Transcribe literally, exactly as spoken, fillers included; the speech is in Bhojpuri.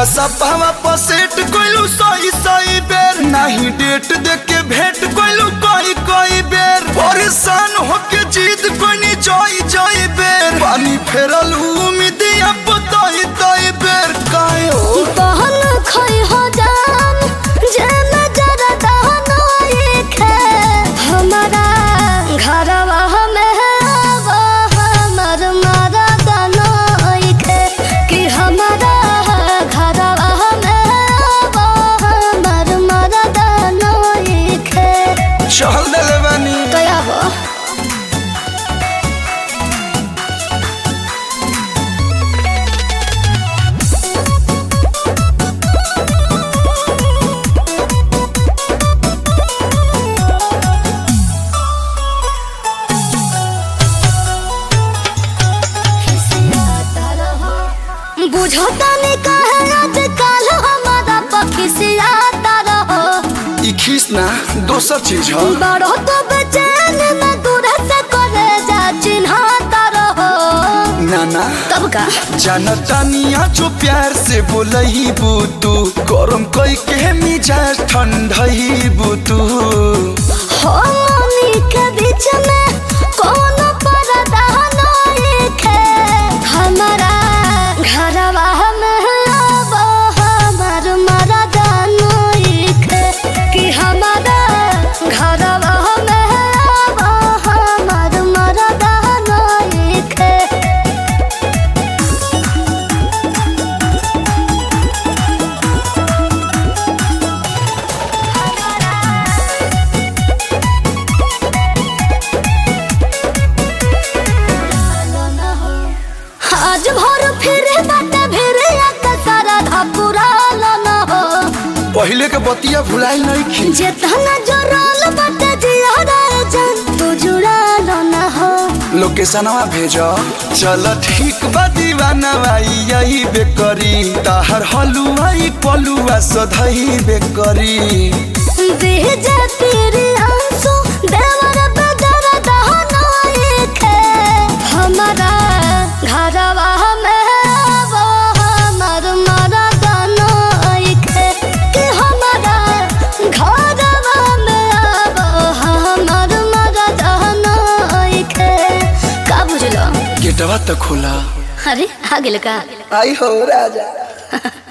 व्हाट्सएपवा पर सेट कोइलू सही सही बेर नहीं डेट देख के भेंट कोइलू कोई कोई बेर परेशान होके जीत कोनी जोई जोई बेर पानी फेरल उम्मीद अब तोई तोई बेर काहे हो बहन खोई हो जान जे नजर दहनो एक है हमारा घरवा में वो हमर मारा दनो एक है कि हमारा घरवा में वो हमर मारा दनो एक है चल देले बानी कया वो बुझता नहीं कहे आजकल हमारा पक्षी से आता रहो ई खीस ना दोसर चीज है बड़ो तो बेचैन न दूर से करे जा चिन्हता रहो नाना तब का जानता निया जो प्यार से बोलही बुतू गरम कोई के मिजाज ठंडही बुतू हो मनी के बीच में कौन पर्दा नहीं है हमारा घरवा में वो हमर मरदा नहीं है कि हमारा घरवा में वो हमर मरदा नहीं है आज भर फिरे बाटे फिरे का सारा धापुरा न हो पहले के बतिया भुलाई नहीं खी जेतना जोराल बाटे जिया रे जान तू जुड़ा न हो लोकेशनवा भेजो चल ठीक बा दीवाना भाई यही बेकरी ताहर हलुआई पलुआ सधई बेकरी भेजे तेरे आंसू देवर बदर दहना एक है हमारा घरवा में वो हमर मरदा नहीं है कि हमारा घरवा में वो हमर मरदा नहीं है का बुझलो गेटवा तो खोला अरे आ गेल का आई हो राजा